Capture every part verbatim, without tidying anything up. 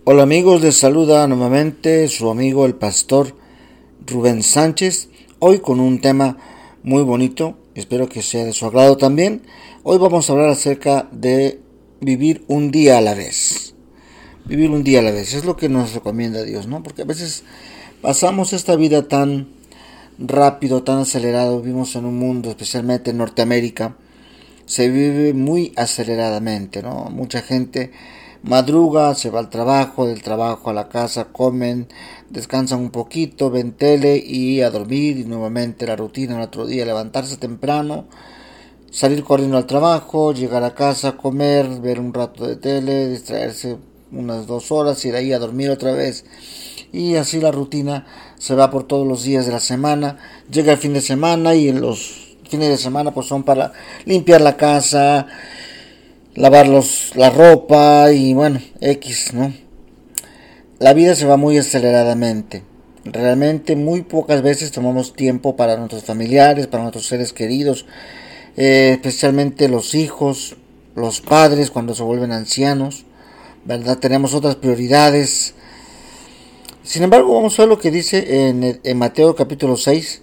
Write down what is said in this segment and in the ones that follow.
Hola amigos, les saluda nuevamente su amigo el pastor Rubén Sánchez, hoy con un tema muy bonito, espero que sea de su agrado también. Hoy vamos a hablar acerca de vivir un día a la vez. Vivir un día a la vez, es lo que nos recomienda Dios, ¿no? Porque a veces pasamos esta vida tan rápido, tan acelerado, vivimos en un mundo, especialmente en Norteamérica, se vive muy aceleradamente, ¿no? Mucha gente madruga, se va al trabajo, del trabajo a la casa, comen, descansan un poquito, ven tele y a dormir, y nuevamente la rutina el otro día, levantarse temprano, salir corriendo al trabajo, llegar a casa, comer, ver un rato de tele, distraerse unas dos horas, ir ahí a dormir otra vez. Y así la rutina se va por todos los días de la semana. Llega el fin de semana y en los fines de semana pues son para limpiar la casa, lavar los, la ropa y bueno, X, ¿no? La vida se va muy aceleradamente. Realmente muy pocas veces tomamos tiempo para nuestros familiares, para nuestros seres queridos, eh, especialmente los hijos, los padres cuando se vuelven ancianos, ¿verdad? Tenemos otras prioridades. Sin embargo, vamos a ver lo que dice en, en Mateo capítulo seis,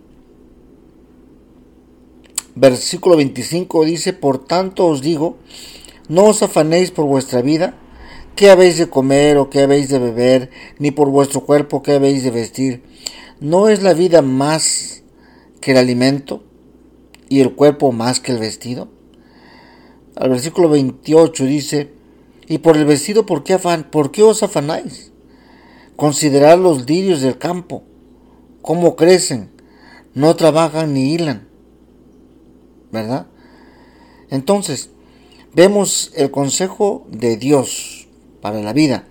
versículo veinticinco, dice: por tanto os digo, no os afanéis por vuestra vida, qué habéis de comer o qué habéis de beber, ni por vuestro cuerpo qué habéis de vestir. ¿No es la vida más que el alimento y el cuerpo más que el vestido? Al versículo veintiocho dice: y por el vestido, ¿por qué, afan, por qué os afanáis? Considerad los lirios del campo, cómo crecen, no trabajan ni hilan, ¿verdad? Entonces, vemos el consejo de Dios para la vida.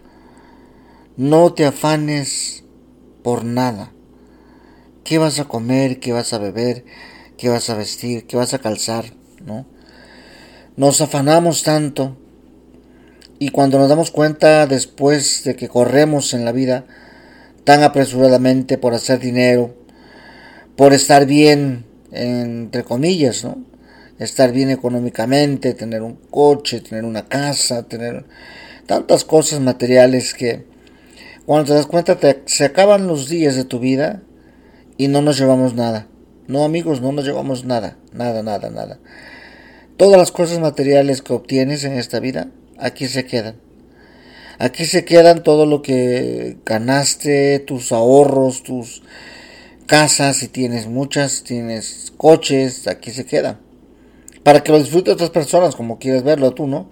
No te afanes por nada. ¿Qué vas a comer? ¿Qué vas a beber? ¿Qué vas a vestir? ¿Qué vas a calzar? ¿No? Nos afanamos tanto y cuando nos damos cuenta después de que corremos en la vida tan apresuradamente por hacer dinero, por estar bien, entre comillas, ¿no? Estar bien económicamente, tener un coche, tener una casa, tener tantas cosas materiales que cuando te das cuenta te, se acaban los días de tu vida y no nos llevamos nada. No, amigos, no nos llevamos nada, nada, nada, nada. Todas las cosas materiales que obtienes en esta vida, aquí se quedan. Aquí se quedan todo lo que ganaste, tus ahorros, tus casas, si tienes muchas, tienes coches, aquí se quedan. Para que lo disfruten otras personas, como quieras verlo tú, ¿no?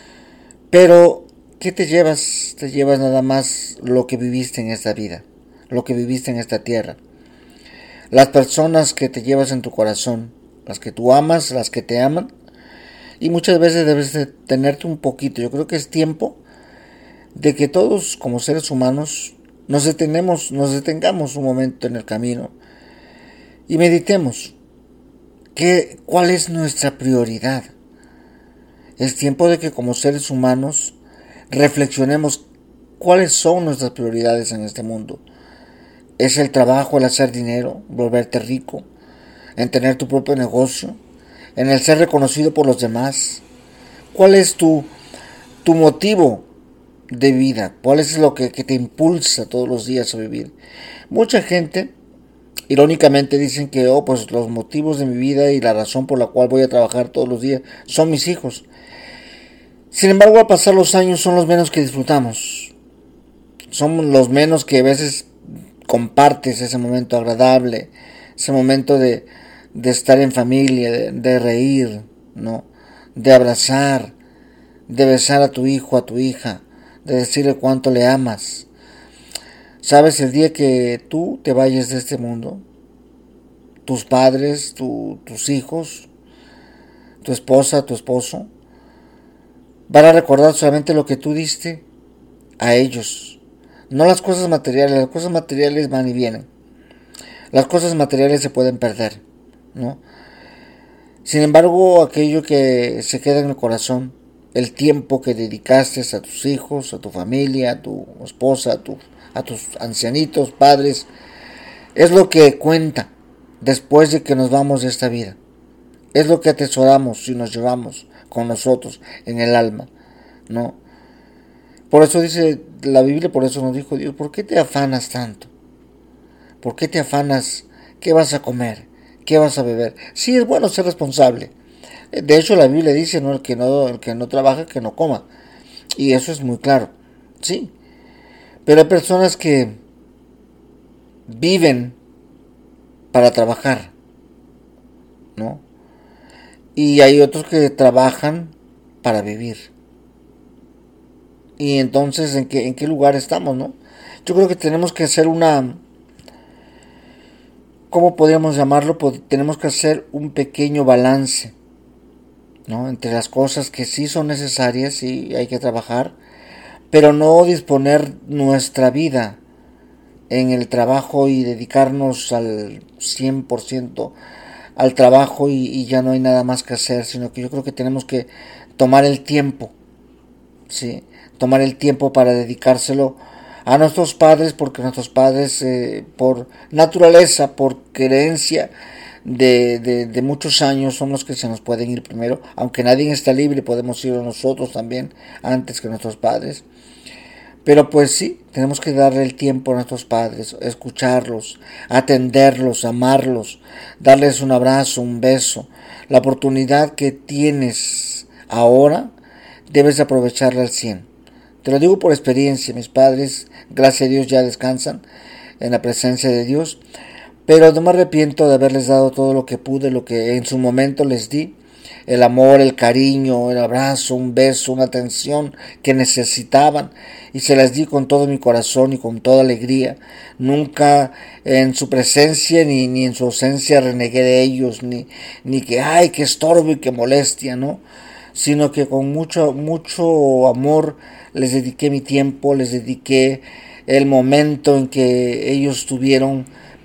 Pero, ¿qué te llevas? Te llevas nada más lo que viviste en esta vida, lo que viviste en esta tierra. Las personas que te llevas en tu corazón, las que tú amas, las que te aman. Y muchas veces debes de tenerte un poquito. Yo creo que es tiempo de que todos como seres humanos nos detenemos, nos detengamos un momento en el camino y meditemos qué, cuál es nuestra prioridad. Es tiempo de que como seres humanos reflexionemos cuáles son nuestras prioridades en este mundo. ¿Es el trabajo, el hacer dinero, volverte rico, en tener tu propio negocio, en el ser reconocido por los demás? ¿Cuál es tu, tu motivo de vida? ¿Cuál es lo que, que te impulsa todos los días a vivir? Mucha gente, irónicamente, dicen que oh, pues los motivos de mi vida y la razón por la cual voy a trabajar todos los días son mis hijos. Sin embargo, al pasar los años son los menos que disfrutamos. Son los menos que a veces compartes ese momento agradable, ese momento de, de estar en familia, de, de reír, ¿no? De abrazar, de besar a tu hijo, a tu hija, de decirle cuánto le amas. Sabes, el día que tú te vayas de este mundo, tus padres, tu, tus hijos, tu esposa, tu esposo, van a recordar solamente lo que tú diste a ellos, no las cosas materiales. Las cosas materiales van y vienen. Las cosas materiales se pueden perder, ¿no? Sin embargo, aquello que se queda en el corazón, el tiempo que dedicaste a tus hijos, a tu familia, a tu esposa, a, tu, a tus ancianitos, padres, es lo que cuenta después de que nos vamos de esta vida. Es lo que atesoramos y nos llevamos con nosotros en el alma, ¿no? Por eso dice la Biblia, por eso nos dijo Dios, ¿por qué te afanas tanto? ¿Por qué te afanas? ¿Qué vas a comer? ¿Qué vas a beber? Sí, es bueno ser responsable. De hecho, la Biblia dice, ¿no? El que no, el que no trabaja, que no coma. Y eso es muy claro. Sí. Pero hay personas que viven para trabajar, ¿no? Y hay otros que trabajan para vivir. Y entonces, ¿en qué, en qué lugar estamos, no? Yo creo que tenemos que hacer una, ¿cómo podríamos llamarlo? Pues tenemos que hacer un pequeño balance, ¿no? Entre las cosas que sí son necesarias y hay que trabajar, pero no disponer nuestra vida en el trabajo y dedicarnos al cien por ciento al trabajo y, y ya no hay nada más que hacer, sino que yo creo que tenemos que tomar el tiempo, ¿sí? Tomar el tiempo para dedicárselo a nuestros padres, porque nuestros padres, eh, por naturaleza, por creencia de, de, de muchos años, son los que se nos pueden ir primero, aunque nadie está libre, podemos ir nosotros también antes que nuestros padres. Pero pues sí, tenemos que darle el tiempo a nuestros padres, escucharlos, atenderlos, amarlos, darles un abrazo, un beso. La oportunidad que tienes ahora debes aprovecharla al cien. Te lo digo por experiencia, mis padres, gracias a Dios, ya descansan en la presencia de Dios, pero no me arrepiento de haberles dado todo lo que pude, lo que en su momento les di. El amor, el cariño, el abrazo, un beso, una atención que necesitaban, y se las di con todo mi corazón y con toda alegría. Nunca en su presencia ni, ni en su ausencia renegué de ellos, ni, ni que ay, que estorbo y que molestia, ¿no? Sino que con mucho, mucho amor les dediqué mi tiempo, les dediqué el momento en que ellos estuvieron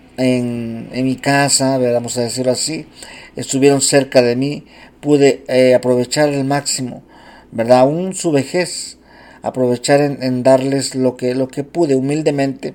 en, en mi casa, vamos a decirlo así, estuvieron cerca de mí. Pude eh, aprovechar el máximo, ¿verdad? Aún su vejez, aprovechar en, en darles lo que, lo que pude humildemente,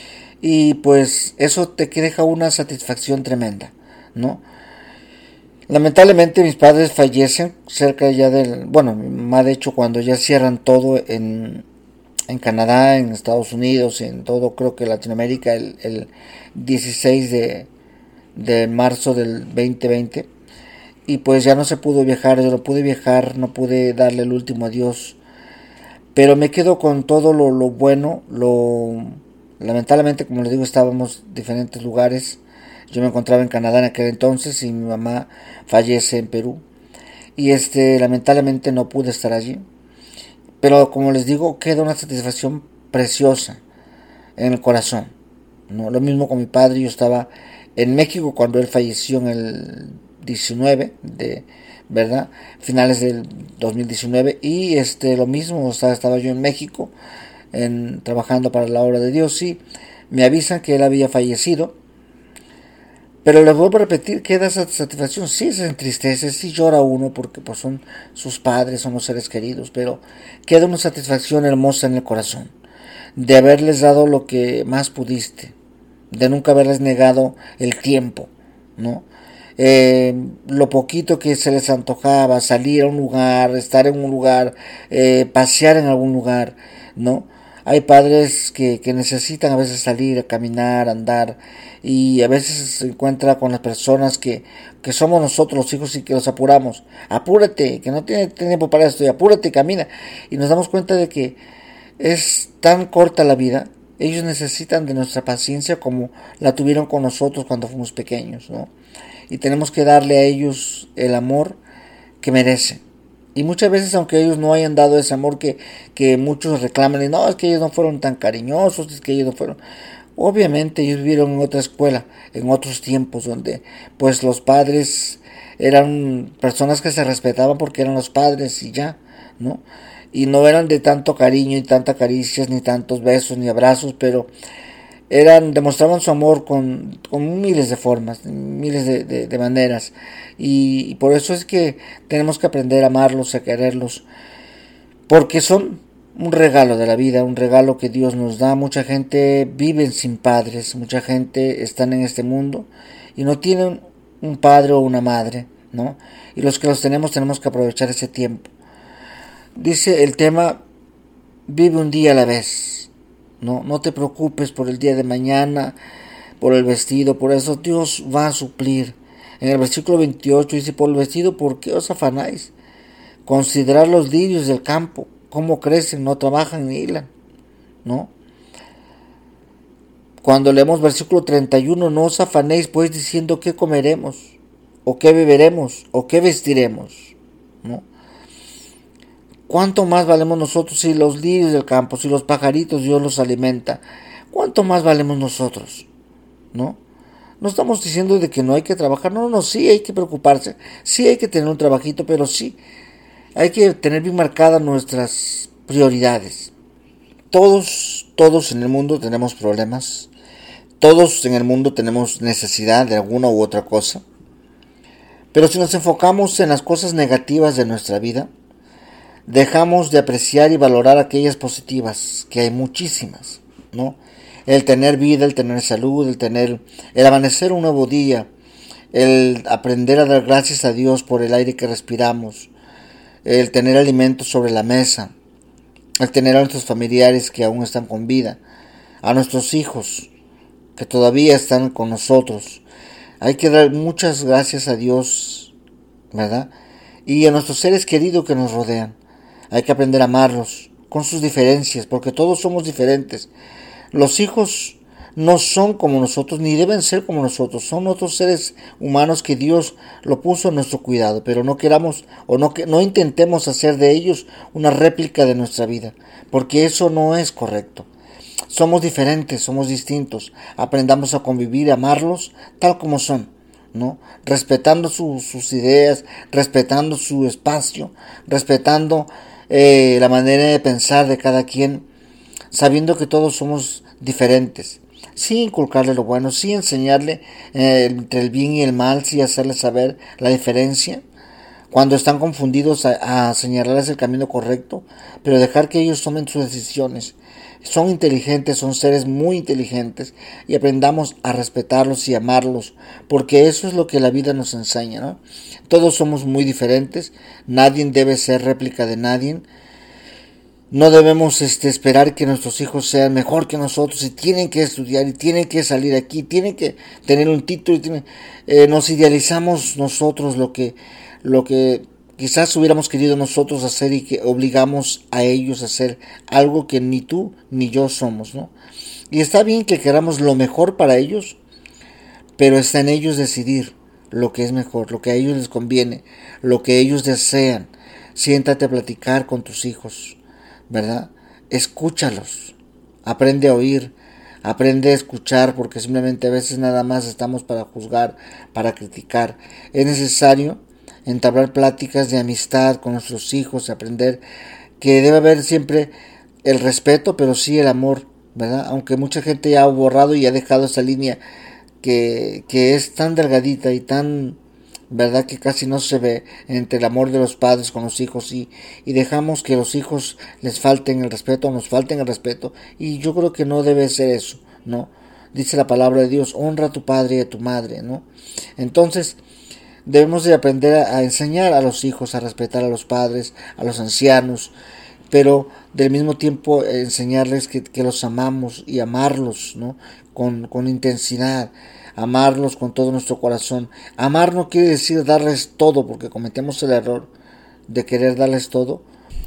y pues eso te deja una satisfacción tremenda, ¿no? Lamentablemente mis padres fallecen cerca ya del, bueno, mi mamá de hecho cuando ya cierran todo en, en Canadá, en Estados Unidos, en todo creo que Latinoamérica, el, el dieciséis de, de marzo del veinte veinte. Y pues ya no se pudo viajar, yo no pude viajar, no pude darle el último adiós. Pero me quedo con todo lo, lo bueno, lo lamentablemente, como les digo, estábamos en diferentes lugares. Yo me encontraba en Canadá en aquel entonces y mi mamá fallece en Perú. Y este, lamentablemente no pude estar allí. Pero como les digo, queda una satisfacción preciosa en el corazón, ¿no? Lo mismo con mi padre, yo estaba en México cuando él falleció en el diecinueve de, ¿verdad? Finales del dos mil diecinueve, y este lo mismo, o sea, estaba yo en México en, trabajando para la obra de Dios, y me avisan que él había fallecido. Pero les vuelvo a repetir, queda esa satisfacción, sí se entristece, sí llora uno porque pues son sus padres, son los seres queridos, pero queda una satisfacción hermosa en el corazón de haberles dado lo que más pudiste, de nunca haberles negado el tiempo, ¿no? Eh, lo poquito que se les antojaba, salir a un lugar, estar en un lugar, eh, pasear en algún lugar, ¿no? Hay padres que, que necesitan a veces salir a caminar, andar, y a veces se encuentra con las personas que, que somos nosotros los hijos y que los apuramos. Apúrate, que no tiene tiempo para esto, y apúrate, camina. Y nos damos cuenta de que es tan corta la vida. Ellos necesitan de nuestra paciencia como la tuvieron con nosotros cuando fuimos pequeños, ¿no? Y tenemos que darle a ellos el amor que merecen. Y muchas veces, aunque ellos no hayan dado ese amor que, que muchos reclaman, y no, es que ellos no fueron tan cariñosos, es que ellos no fueron... Obviamente ellos vivieron en otra escuela, en otros tiempos, donde pues los padres eran personas que se respetaban porque eran los padres y ya, ¿no? Y no eran de tanto cariño y tantas caricias, ni tantos besos, ni abrazos, pero eran, demostraban su amor con, con miles de formas, miles de, de, de maneras, y, y por eso es que tenemos que aprender a amarlos, a quererlos, porque son un regalo de la vida, un regalo que Dios nos da. Mucha gente vive sin padres, mucha gente está en este mundo y no tienen un padre o una madre, ¿no? Y los que los tenemos tenemos que aprovechar ese tiempo. Dice el tema, vive un día a la vez, no, no te preocupes por el día de mañana, por el vestido, por eso Dios va a suplir. En el versículo veintiocho dice, por el vestido, ¿por qué os afanáis? Considerad los lirios del campo, cómo crecen, no trabajan ni hilan, ¿no? Cuando leemos versículo treinta y uno, no os afanéis pues diciendo qué comeremos, o qué beberemos, o qué vestiremos, ¿no? ¿Cuánto más valemos nosotros si los lirios del campo, si los pajaritos Dios los alimenta? ¿Cuánto más valemos nosotros? ¿No? No estamos diciendo de que no hay que trabajar, no, no, sí hay que preocuparse, sí hay que tener un trabajito, pero sí hay que tener bien marcadas nuestras prioridades. Todos, todos en el mundo tenemos problemas, todos en el mundo tenemos necesidad de alguna u otra cosa, pero si nos enfocamos en las cosas negativas de nuestra vida, dejamos de apreciar y valorar aquellas positivas, que hay muchísimas, ¿no? El tener vida, el tener salud, el tener, el amanecer un nuevo día, el aprender a dar gracias a Dios por el aire que respiramos, el tener alimentos sobre la mesa, el tener a nuestros familiares que aún están con vida, a nuestros hijos que todavía están con nosotros. Hay que dar muchas gracias a Dios, ¿verdad? Y a nuestros seres queridos que nos rodean. Hay que aprender a amarlos con sus diferencias, porque todos somos diferentes. Los hijos no son como nosotros, ni deben ser como nosotros. Son otros seres humanos que Dios lo puso en nuestro cuidado, pero no queramos o no, no intentemos hacer de ellos una réplica de nuestra vida, porque eso no es correcto. Somos diferentes, somos distintos. Aprendamos a convivir, a amarlos tal como son, ¿no? Respetando su, sus ideas, respetando su espacio, respetando eh, la manera de pensar de cada quien, sabiendo que todos somos diferentes. Sí inculcarle lo bueno, sí enseñarle eh, entre el bien y el mal, sí hacerle saber la diferencia. Cuando están confundidos, a, a señalarles el camino correcto, pero dejar que ellos tomen sus decisiones. Son inteligentes, son seres muy inteligentes, y aprendamos a respetarlos y amarlos, porque eso es lo que la vida nos enseña, ¿no? Todos somos muy diferentes, nadie debe ser réplica de nadie. No debemos este, esperar que nuestros hijos sean mejor que nosotros, y tienen que estudiar, y tienen que salir aquí, tienen que tener un título. Y tienen, eh, nos idealizamos nosotros lo que, lo que quizás hubiéramos querido nosotros hacer, y que obligamos a ellos a hacer algo que ni tú ni yo somos, ¿no? Y está bien que queramos lo mejor para ellos, pero está en ellos decidir lo que es mejor, lo que a ellos les conviene, lo que ellos desean. Siéntate a platicar con tus hijos, ¿verdad? Escúchalos, aprende a oír, aprende a escuchar, porque simplemente a veces nada más estamos para juzgar, para criticar. Es necesario entablar pláticas de amistad con nuestros hijos, aprender que debe haber siempre el respeto, pero sí el amor, ¿verdad? Aunque mucha gente ya ha borrado y ha dejado esa línea que, que es tan delgadita y tan, verdad, que casi no se ve entre el amor de los padres con los hijos, y, y dejamos que los hijos les falten el respeto o nos falten el respeto, y yo creo que no debe ser eso, ¿no? Dice la palabra de Dios, honra a tu padre y a tu madre, ¿no? Entonces debemos de aprender a, a enseñar a los hijos a respetar a los padres, a los ancianos, pero del mismo tiempo enseñarles que, que los amamos y amarlos, ¿no? Con, con intensidad, amarlos con todo nuestro corazón. Amar no quiere decir darles todo, porque cometemos el error de querer darles todo,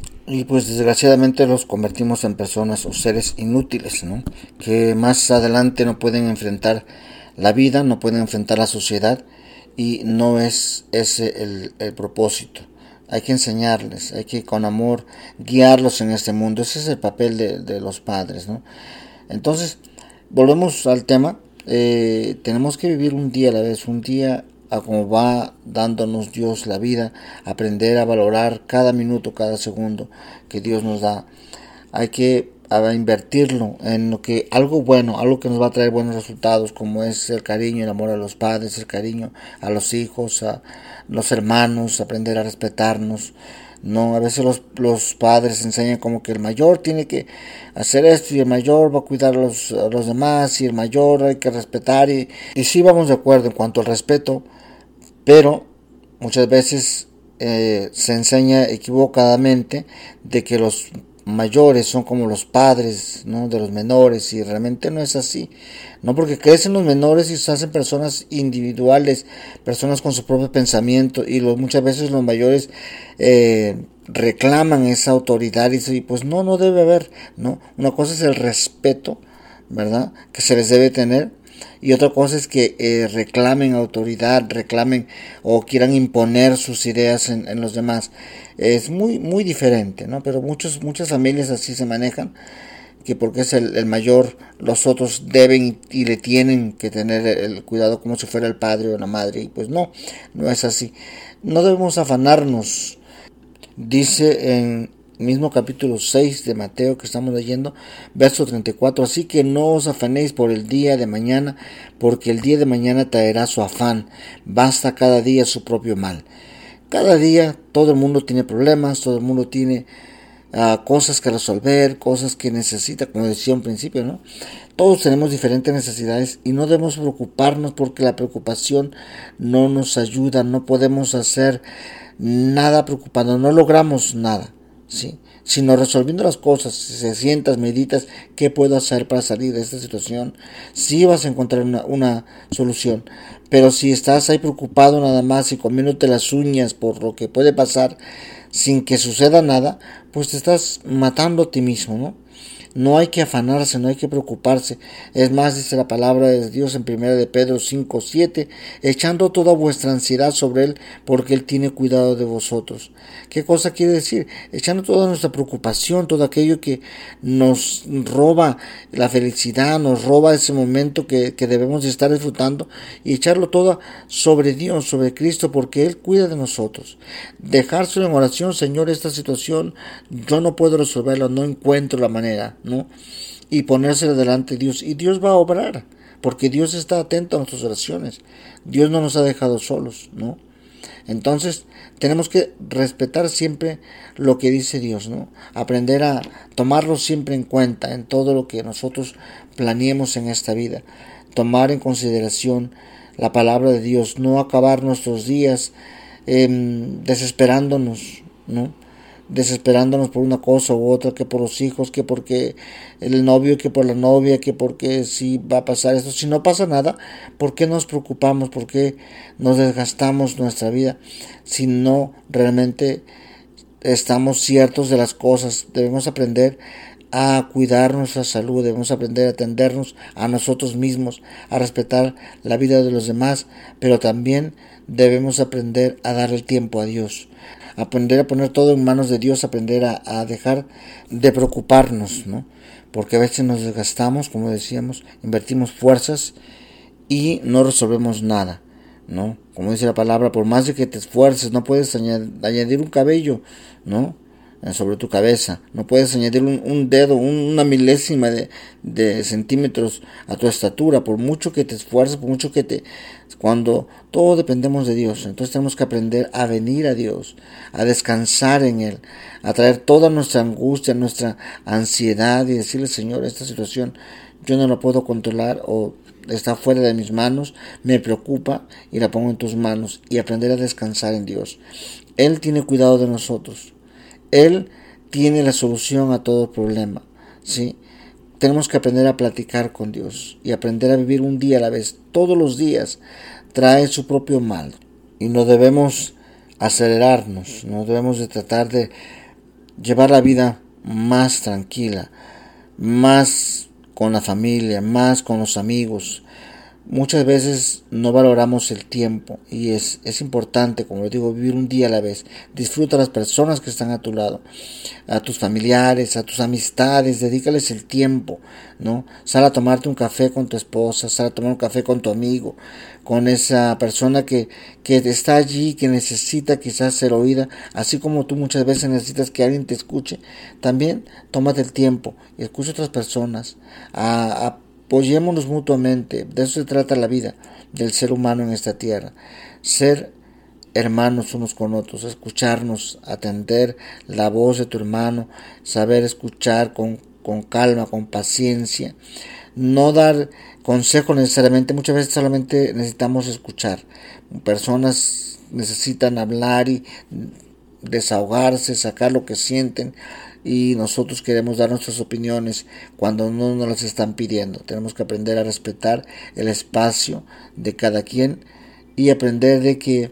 y pues desgraciadamente los convertimos en personas o seres inútiles, ¿no? Que más adelante no pueden enfrentar la vida, no pueden enfrentar la sociedad, y no es ese el, el propósito. Hay que enseñarles, hay que con amor guiarlos en este mundo. Ese es el papel de, de los padres, ¿no? Entonces, volvemos al tema. Eh, tenemos que vivir un día a la vez, un día a como va dándonos Dios la vida, aprender a valorar cada minuto, cada segundo que Dios nos da. Hay que a invertirlo en lo que algo bueno, algo que nos va a traer buenos resultados, como es el cariño, el amor a los padres, el cariño a los hijos, a los hermanos, aprender a respetarnos. No, a veces los, los padres enseñan como que el mayor tiene que hacer esto, y el mayor va a cuidar a los, a los demás, y el mayor hay que respetar, y, y sí vamos de acuerdo en cuanto al respeto, pero muchas veces eh, se enseña equivocadamente de que los mayores son como los padres, ¿no?, de los menores, y realmente no es así, no, porque crecen los menores y se hacen personas individuales, personas con su propio pensamiento, y los, muchas veces los mayores eh, reclaman esa autoridad y, y pues no, no debe haber, ¿no? Una cosa es el respeto, ¿verdad?, que se les debe tener, y otra cosa es que eh, reclamen autoridad, reclamen o quieran imponer sus ideas en, en los demás. Es muy muy diferente, ¿no? Pero muchos muchas familias así se manejan, que porque es el, el mayor, los otros deben y, y le tienen que tener el, el cuidado como si fuera el padre o la madre, y pues no, no es así. No debemos afanarnos. Dice en mismo capítulo seis de Mateo que estamos leyendo, verso treinta y cuatro, así que no os afanéis por el día de mañana, porque el día de mañana traerá su afán, basta cada día su propio mal. Cada día todo el mundo tiene problemas, todo el mundo tiene uh, cosas que resolver, cosas que necesita, como decía al principio, ¿no? Todos tenemos diferentes necesidades y no debemos preocuparnos, porque la preocupación no nos ayuda, no podemos hacer nada preocupando, no logramos nada, ¿sí? Sino resolviendo las cosas. Si se sientas, meditas, ¿qué puedo hacer para salir de esta situación? Sí vas a encontrar una, una solución. Pero si estás ahí preocupado nada más y comiéndote las uñas por lo que puede pasar sin que suceda nada, pues te estás matando a ti mismo, ¿no? No hay que afanarse, no hay que preocuparse. Es más, dice la palabra de Dios en primera de Pedro cinco siete, echando toda vuestra ansiedad sobre Él, porque Él tiene cuidado de vosotros. ¿Qué cosa quiere decir? Echando toda nuestra preocupación, todo aquello que nos roba la felicidad, nos roba ese momento que, que debemos de estar disfrutando, y echarlo todo sobre Dios, sobre Cristo, porque Él cuida de nosotros. Dejárselo en oración: Señor, esta situación yo no puedo resolverla, no encuentro la manera, ¿no? Y ponérselo delante de Dios, y Dios va a obrar, porque Dios está atento a nuestras oraciones. Dios no nos ha dejado solos, ¿no? Entonces tenemos que respetar siempre lo que dice Dios, ¿no? Aprender a tomarlo siempre en cuenta en todo lo que nosotros planeemos en esta vida. Tomar en consideración la palabra de Dios, no acabar nuestros días eh, desesperándonos, ¿no? Desesperándonos por una cosa u otra, que por los hijos, que porque el novio, que por la novia, que porque si va a pasar esto. Si no pasa nada, ¿por qué nos preocupamos? ¿Por qué nos desgastamos nuestra vida si no realmente estamos ciertos de las cosas? Debemos aprender a cuidar nuestra salud, debemos aprender a atendernos a nosotros mismos, a respetar la vida de los demás, pero también debemos aprender a dar el tiempo a Dios, aprender a poner todo en manos de Dios, aprender a, a dejar de preocuparnos, ¿no? Porque a veces nos desgastamos, como decíamos, invertimos fuerzas y no resolvemos nada, ¿no? Como dice la palabra, por más de que te esfuerces, no puedes añadir un cabello, ¿no?, sobre tu cabeza, no puedes añadir un, un dedo, un, una milésima de, de centímetros a tu estatura, por mucho que te esfuerces, por mucho que te... Cuando todo dependemos de Dios, entonces tenemos que aprender a venir a Dios, a descansar en Él, a traer toda nuestra angustia, nuestra ansiedad, y decirle: Señor, esta situación yo no la puedo controlar, o está fuera de mis manos, me preocupa y la pongo en tus manos, y aprender a descansar en Dios. Él tiene cuidado de nosotros. Él tiene la solución a todo problema, ¿sí? Tenemos que aprender a platicar con Dios y aprender a vivir un día a la vez. Todos los días trae su propio mal y no debemos acelerarnos, no debemos de tratar de llevar la vida más tranquila, más con la familia, más con los amigos. Muchas veces no valoramos el tiempo, y es, es importante, como les digo, vivir un día a la vez. Disfruta a las personas que están a tu lado, a tus familiares, a tus amistades, dedícales el tiempo, ¿no? Sal a tomarte un café con tu esposa, sal a tomar un café con tu amigo, con esa persona que, que está allí, que necesita quizás ser oída, así como tú muchas veces necesitas que alguien te escuche. También tómate el tiempo y escucha a otras personas, a, a apoyémonos mutuamente. De eso se trata la vida del ser humano en esta tierra. Ser hermanos unos con otros, escucharnos, atender la voz de tu hermano, saber escuchar con, con calma, con paciencia. No dar consejo necesariamente, muchas veces solamente necesitamos escuchar. Personas necesitan hablar y desahogarse, sacar lo que sienten, y nosotros queremos dar nuestras opiniones cuando no nos las están pidiendo. Tenemos que aprender a respetar el espacio de cada quien y aprender de que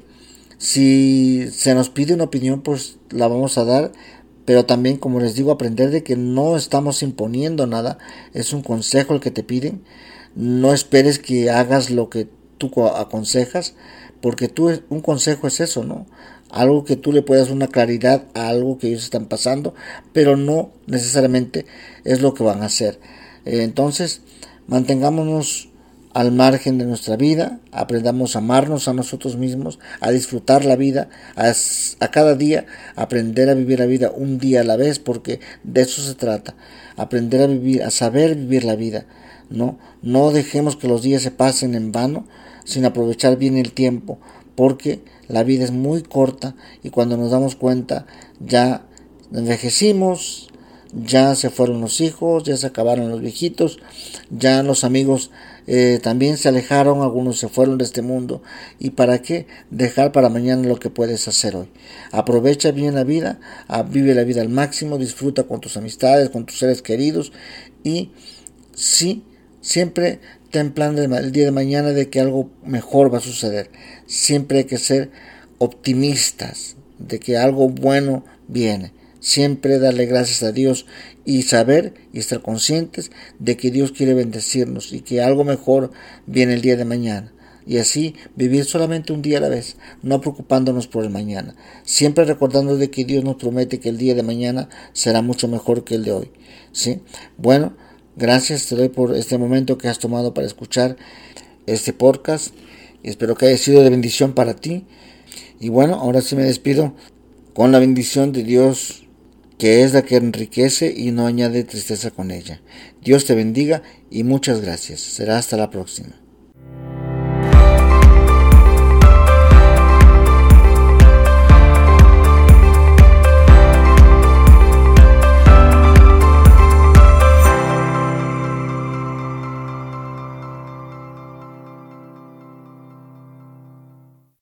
si se nos pide una opinión, pues la vamos a dar, pero también, como les digo, aprender de que no estamos imponiendo nada, es un consejo el que te piden. No esperes que hagas lo que tú aconsejas, porque tú, un consejo es eso, ¿no? Algo que tú le puedas dar una claridad a algo que ellos están pasando, pero no necesariamente es lo que van a hacer. Entonces, mantengámonos al margen de nuestra vida, aprendamos a amarnos a nosotros mismos, a disfrutar la vida, a, a cada día aprender a vivir la vida un día a la vez, porque de eso se trata, aprender a vivir, a saber vivir la vida, ¿no? No dejemos que los días se pasen en vano, sin aprovechar bien el tiempo, porque la vida es muy corta y cuando nos damos cuenta ya envejecimos, ya se fueron los hijos, ya se acabaron los viejitos, ya los amigos eh, también se alejaron, algunos se fueron de este mundo. ¿Y para qué dejar para mañana lo que puedes hacer hoy? Aprovecha bien la vida, vive la vida al máximo, disfruta con tus amistades, con tus seres queridos y sí, siempre ten plan el día de mañana de que algo mejor va a suceder. Siempre hay que ser optimistas de que algo bueno viene. Siempre darle gracias a Dios y saber y estar conscientes de que Dios quiere bendecirnos y que algo mejor viene el día de mañana. Y así vivir solamente un día a la vez, no preocupándonos por el mañana. Siempre recordando de que Dios nos promete que el día de mañana será mucho mejor que el de hoy. ¿Sí? Bueno, gracias te doy por este momento que has tomado para escuchar este podcast. Espero que haya sido de bendición para ti. Y bueno, ahora sí me despido con la bendición de Dios, que es la que enriquece y no añade tristeza con ella. Dios te bendiga y muchas gracias. Será hasta la próxima.